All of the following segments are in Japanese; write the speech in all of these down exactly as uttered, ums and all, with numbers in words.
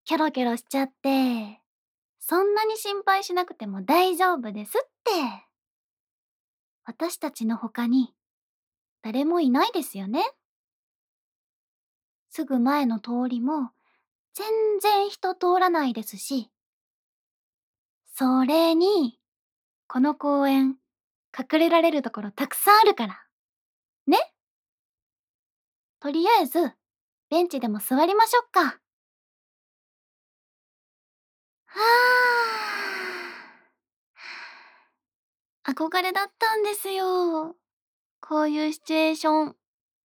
キョロキョロしちゃって、そんなに心配しなくても大丈夫ですって。私たちの他に誰もいないですよね。すぐ前の通りも全然人通らないですし、それに、この公園、隠れられるところたくさんあるから。ね。とりあえず、ベンチでも座りましょっか。はあ。憧れだったんですよ。こういうシチュエーション。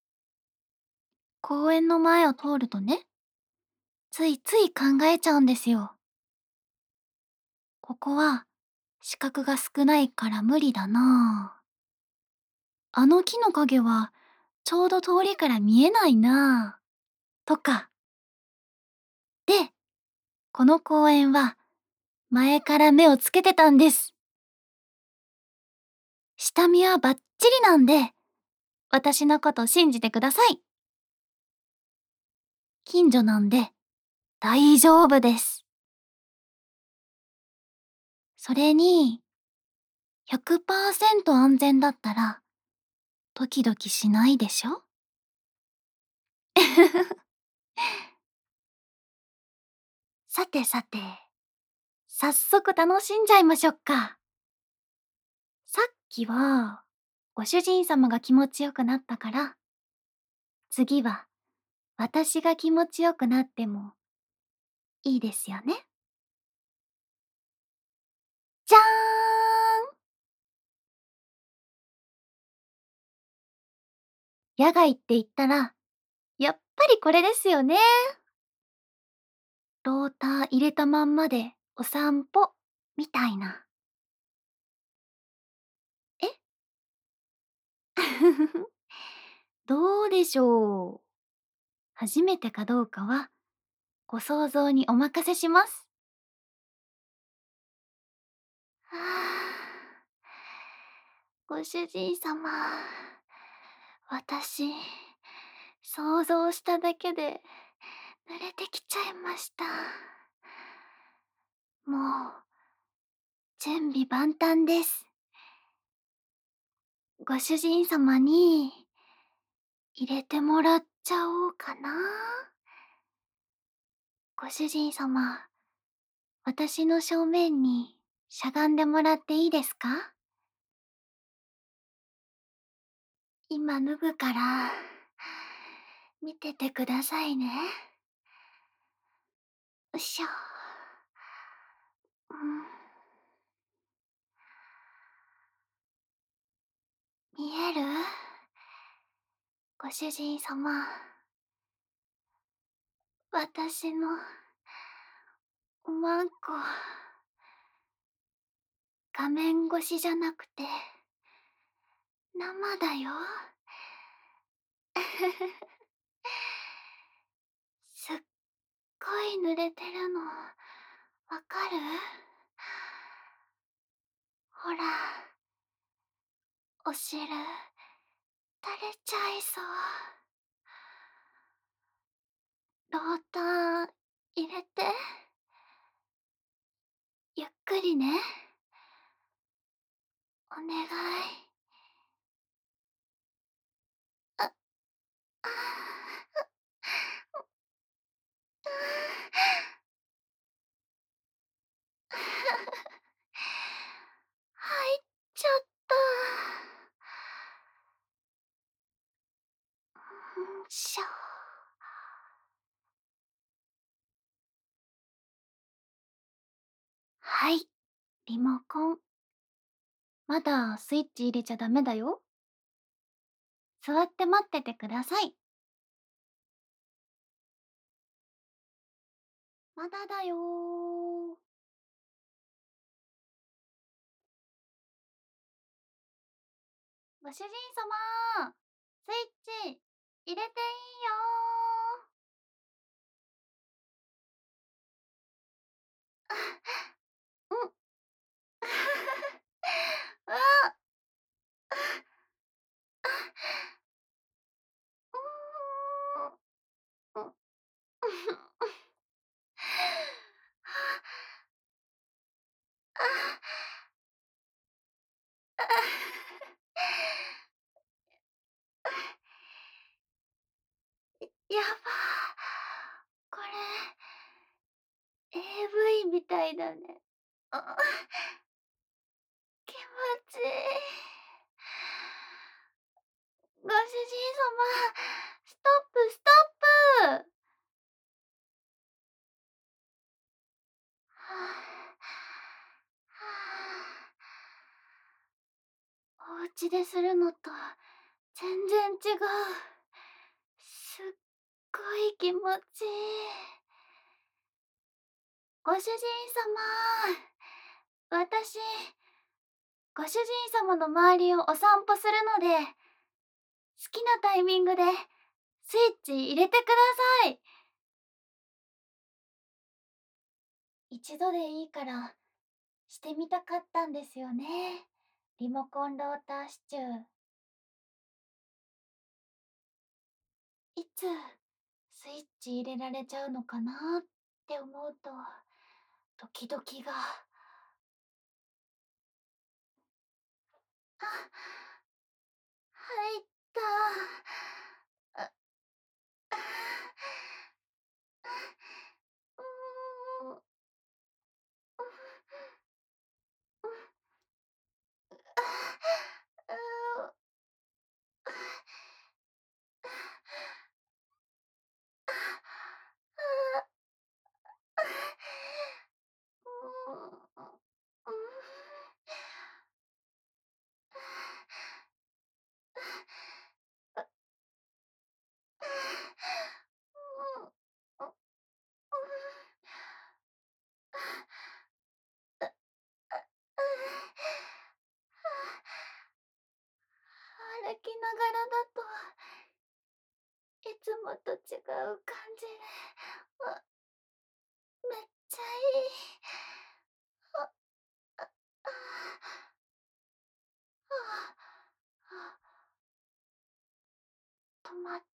公園の前を通るとね、ついつい考えちゃうんですよ。ここは、視覚が少ないから無理だなぁ。あの木の影は、ちょうど通りから見えないなぁ。とか。で、この公園は、前から目をつけてたんです。下見はバッチリなんで、私のこと信じてください。近所なんで、大丈夫です。それに、ひゃくパーセント安全だったら、ドキドキしないでしょ？さてさて、早速楽しんじゃいましょっか。さっきは、ご主人様が気持ちよくなったから、次は、私が気持ちよくなっても、いいですよね？じゃーん！野外って言ったら、やっぱりこれですよね。ローター入れたまんまでお散歩、みたいな。え？どうでしょう。初めてかどうかは、ご想像にお任せします。はあ、ご主人様、私、想像しただけで濡れてきちゃいました。もう、準備万端です。ご主人様に、入れてもらっちゃおうかな。ご主人様、私の正面にしゃがんでもらっていいですか？今脱ぐから、見ててくださいね。よいしょ。うん、見える？ご主人様。私の、おまんこ。画面越しじゃなくて、生だよ。すっごい濡れてるの、わかる？ほら、お汁、垂れちゃいそう。ローター、入れて。ゆっくりね。お願い。あ、あ入っちゃった。んしょ。はい、リモコン。まだスイッチ入れちゃダメだよ。座って待っててください。まだだよー。ご主人様、スイッチ入れていいよー。うん。うわ、うーん。 やば。これ、エーブイ みたいだね。あ、気持ちいい。ご主人様、ストップストップ。はあ、はあ、お家でするのと全然違う。すっごい気持ちいい。ご主人様、私、ご主人様の周りをお散歩するので、好きなタイミングでスイッチ入れてください。一度でいいからしてみたかったんですよね。リモコンローターシチュー。いつスイッチ入れられちゃうのかなって思うとドキドキが。あ、入った。あ、あ、うーん、う、う、あ、う、あ、う、う、歩きながらだといつもと違う感じで、あ、めっちゃいい。あ、あ、あ、あ、あ、止まった。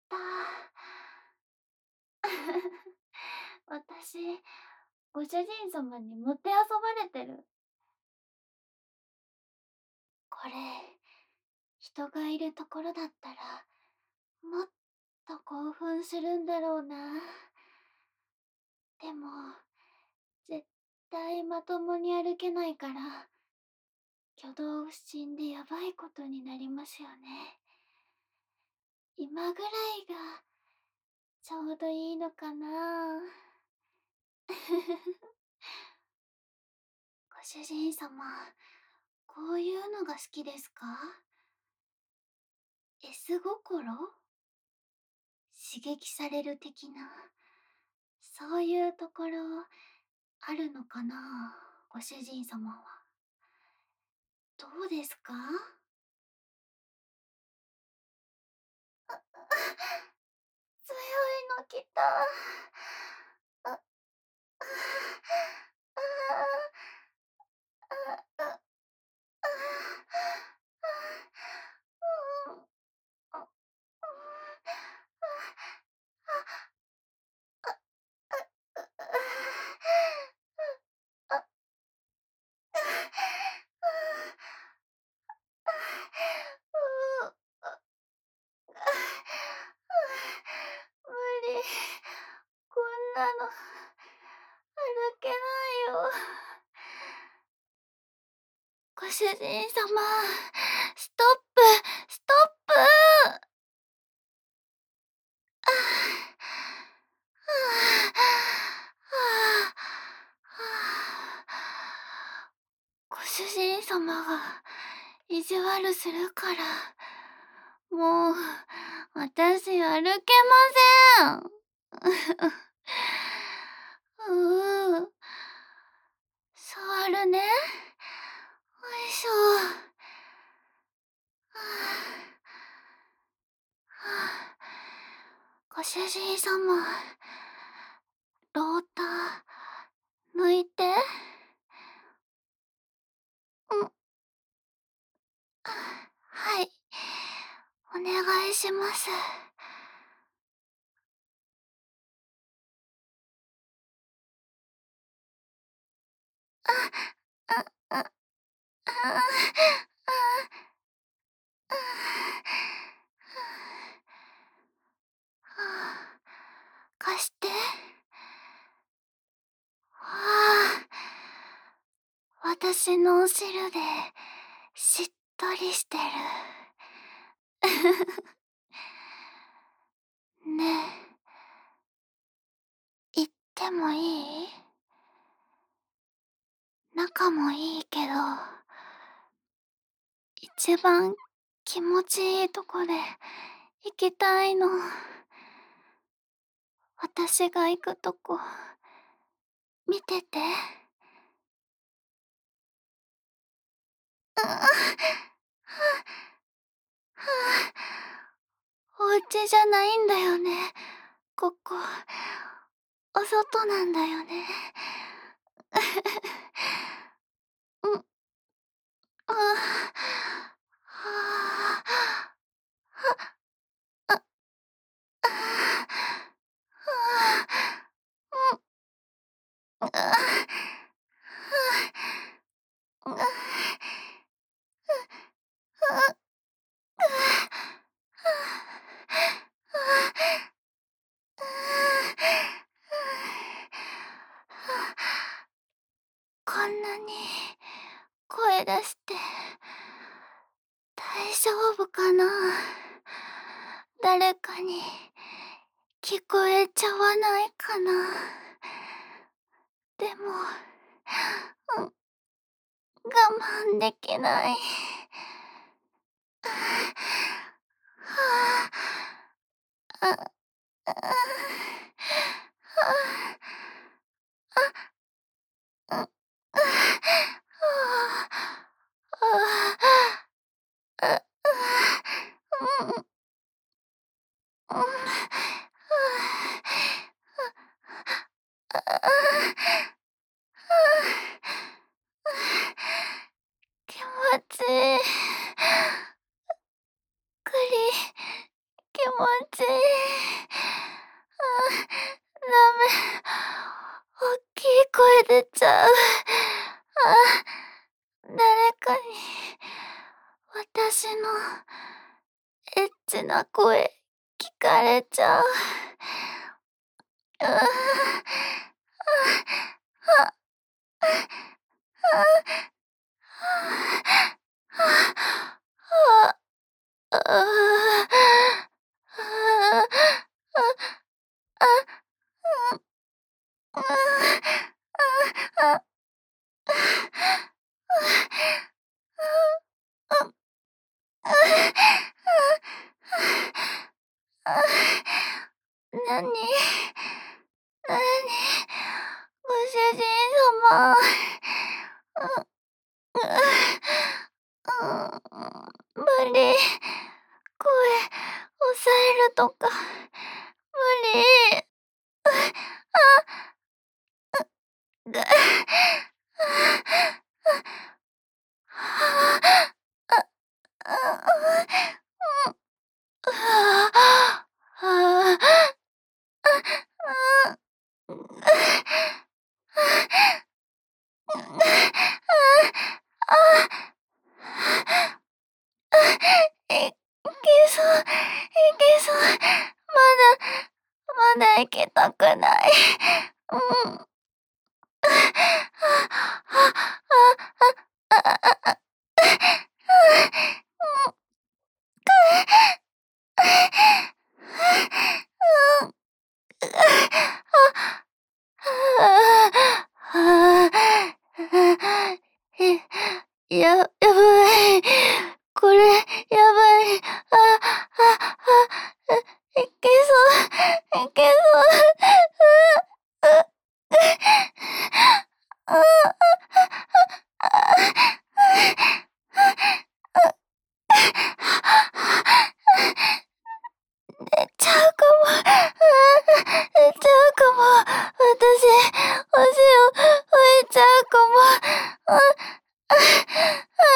私、ご主人様にもてあそばれてる。これ、人がいるところだったら、もっと興奮するんだろうな。でも、絶対まともに歩けないから、挙動不審でやばいことになりますよね。今ぐらいが、ちょうどいいのかな。ご主人様、こういうのが好きですか？ S 心？刺激される的な、そういうところあるのかな、ご主人様は。どうですか？あ、強いの来た。あ、あ、あ、あ、あ、あ、うん、あ、うん、あ、あ、無理。こんなの歩けないよ。ご主人様、ストップ、ストップ。ああ、ご主人様が意地悪するから、もう私歩けません。うう、触るね。よいしょ。はあ、はあ、ご主人様、ローター抜いて。うん、はい、お願いします。 あ、あ、あ、あ、あ、貸して。はあ、私のお汁でしっとりしてる。ねえ、言ってもいい？仲もいいけど、一番気持ちいいとこで行きたいの。私が行くとこ、見てて。う、はあ、お家じゃないんだよね、ここ。お外なんだよね。うん。ああ、はあ。は、あ、ああ、はあ、うん。ああ、はあ、う、あ、う、あ、う、こんなに声出して大丈夫かな。誰かに聞こえちゃわないかな。でも、うん、我慢できない。はあ、あ、あ、あ、あ、あ、あ、あ、うん。うん。気持ちいい。くり、気持ちいい。あ、ダメ。おっきい声出ちゃう。あ、誰かに私のエッチな声聞かれちゃう。う、あ、あ、あ、あ、なに？なに？ご主人様。う、う、無理。声抑えるとか無理。ぐ、い、いけそう、いけそう。まだ、まだ行きたくない。うん。え、や、やばい。これ、やばい。あ、あ、あ、いけそう、いけそう。う、う、う、出ちゃうかも。出ちゃうかも。私、お塩、吹いちゃうかも。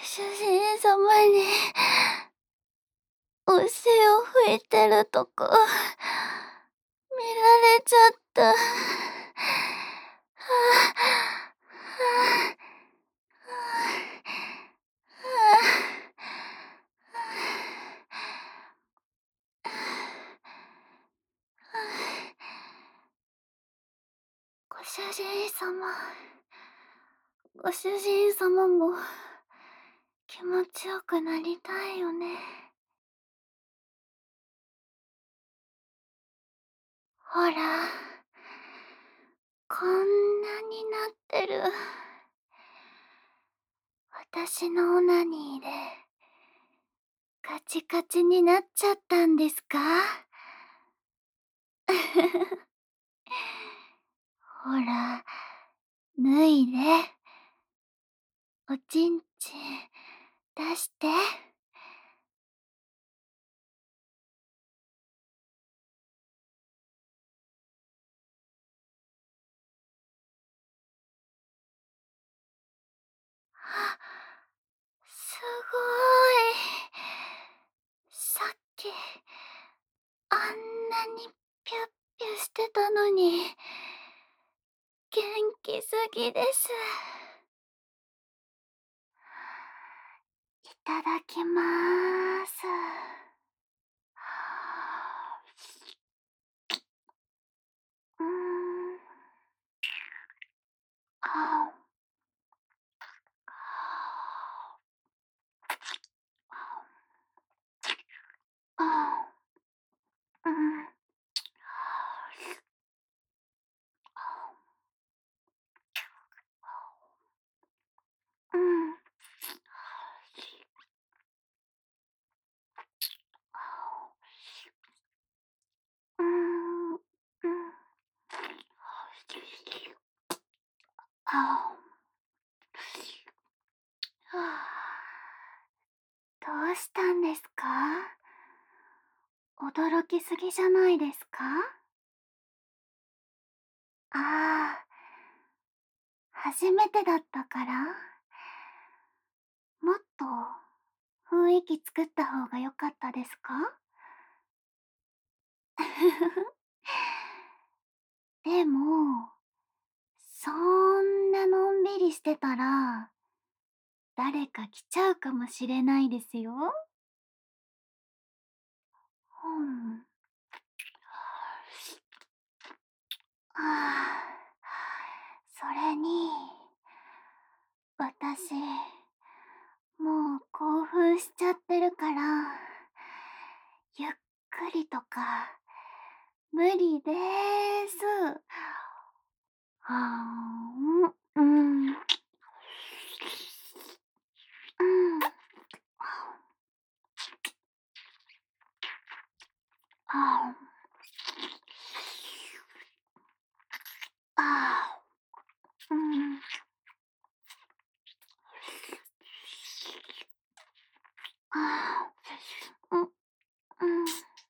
主人様にお尻を拭いてるとこ見られちゃった。はあ、はあ、はあ。ご主人様、ご主人様も気持ちよくなりたいよね。ほら、こんなになってる。私のオナニーでカチカチになっちゃったんですか？ほら、脱いで。おちんちん出して。あ、すごい。さっきあんなにピュッピュしてたのに元気すぎです。いただきまーす。うーん。ああ、うん。うん。うん。うん。ああ。どうしたんですか？驚きすぎじゃないですか？ああ、初めてだったから？もっと雰囲気作った方が良かったですか？でも、そんなのんびりしてたら、誰か来ちゃうかもしれないですよ。うん。ああ、それに、私、もう興奮しちゃってるから、ゆっくりとか、無理でーす。はーん、うん、うん、ああ、あー、うん、あー、うん、うん、うん、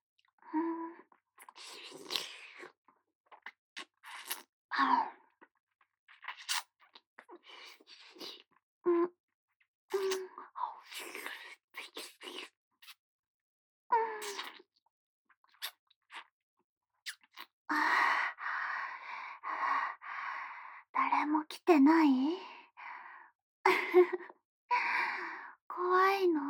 あー、うん、うん、あー、誰も来てない？怖いの？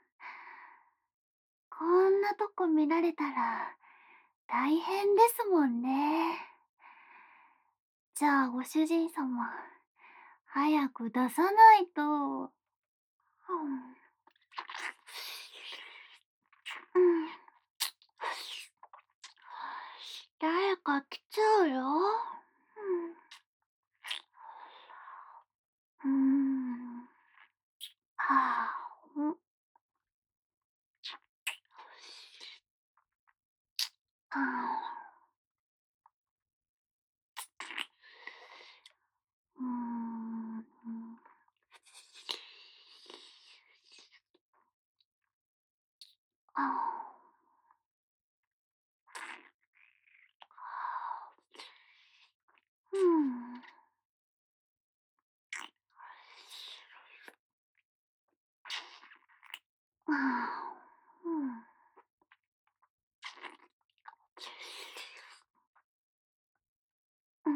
こんなとこ見られたら大変ですもんね。じゃあご主人様、早く出さないと。うん、うん、誰か来ちゃうよ。うん、うん、はあ、うん、あー、うん、あー、うん、 ああ、うん。うん。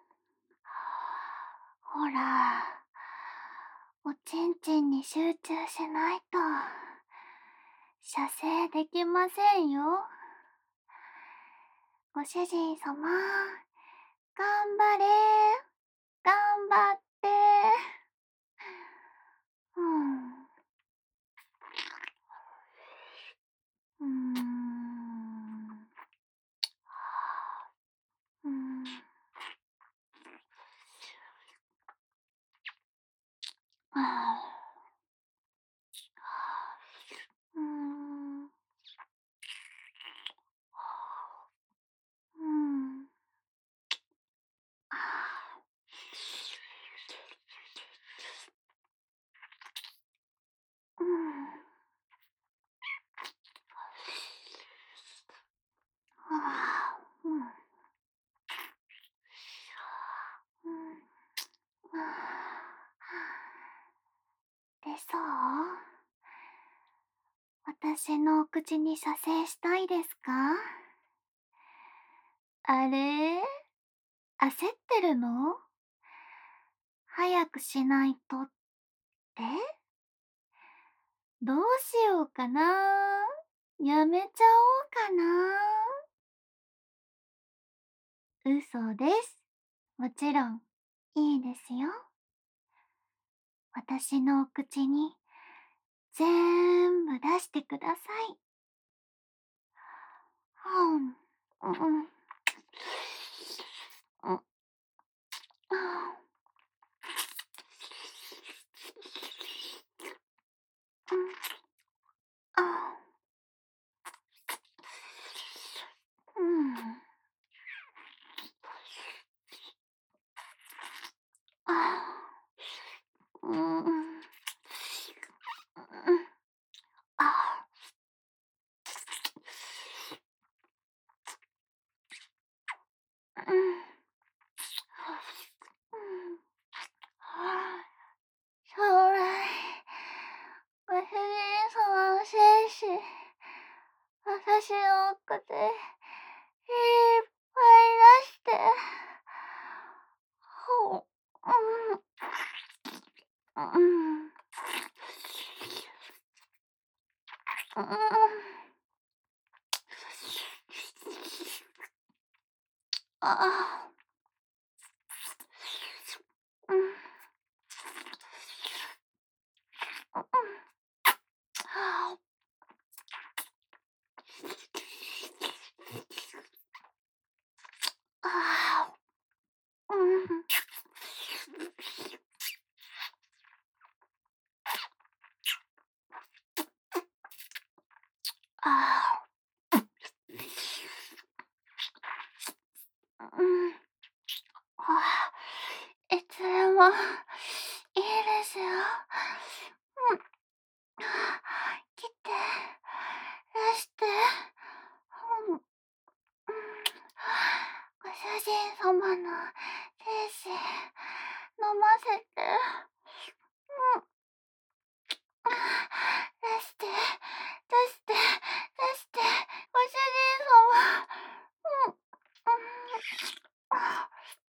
ほら、おちんちんに集中しないと、射精できませんよ。ご主人様、頑張れ、頑張って。うん。うーん。うん。ああ。うーん。うん。ああ。うん。はあ、うん。うん。でさあ、私のお口に射精したいですか？あれ？焦ってるの？早くしないとって？どうしようかな。やめちゃおうかな。嘘です。もちろん、いいですよ。私のお口に、ぜーんぶ出してください。はん、うん、うん、うん、あ、うん、あ、うん、うん、あ、うん、うん。将来、ご主人様の精子、私のお口、いっぱい出して、ほう、うん、うん、うん、うん、あ、うん、うん、あ、あ、うん、あ、うん、あ、いつでも、いいですよ。うん、切って、出して、うん、うん、ご主人様の精子、飲ませて、うん、出して、出して、出して、ご主人様、うん、うん、あ、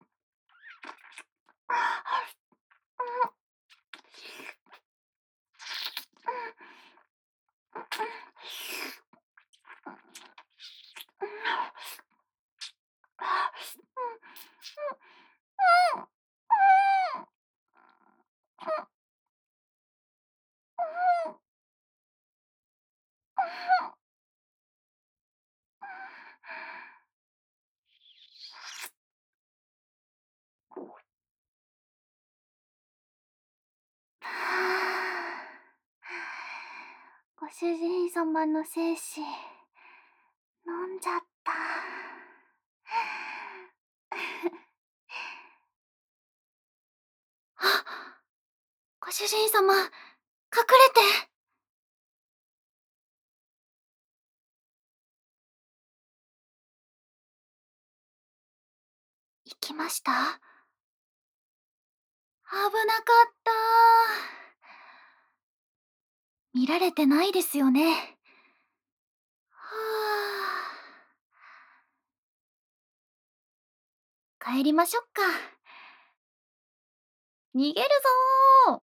あ、うん、ご主人様の精子、飲んじゃった。あ、ご主人様、隠れて。行きました？危なかった。 見られてないですよね。はあ。帰りましょっか。逃げるぞー。